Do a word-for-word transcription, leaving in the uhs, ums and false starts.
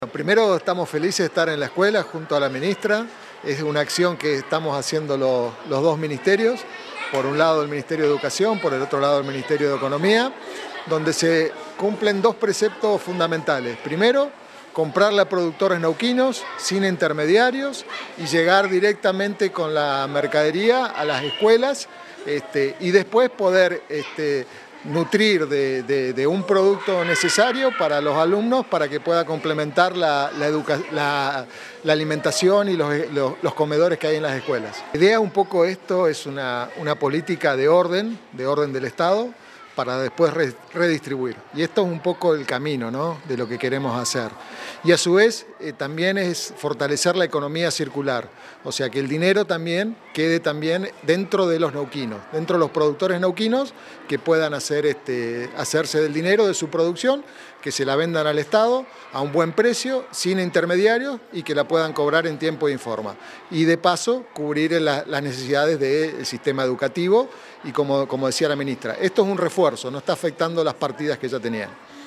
Primero, estamos felices de estar en la escuela junto a la ministra. Es una acción que estamos haciendo los, los dos ministerios, por un lado el Ministerio de Educación, por el otro lado el Ministerio de Economía, donde se cumplen dos preceptos fundamentales. Primero, comprarle a productores neuquinos sin intermediarios y llegar directamente con la mercadería a las escuelas, este, y después poder este, nutrir de, de, de un producto necesario para los alumnos para que pueda complementar la, la, educa la, la alimentación y los, los, los comedores que hay en las escuelas. La idea un poco esto es una, una política de orden, de orden del Estado, para después re redistribuir. Y esto es un poco el camino, ¿no?, de lo que queremos hacer. Y a su vez eh, también es fortalecer la economía circular, o sea que el dinero también quede también dentro de los neuquinos, dentro de los productores neuquinos que puedan hacer, este, hacerse del dinero de su producción, que se la vendan al Estado a un buen precio, sin intermediarios, y que la puedan cobrar en tiempo y en forma. Y de paso cubrir la, las necesidades del sistema educativo y como, como decía la ministra, esto es un refuerzo, no está afectando las partidas que ya tenían.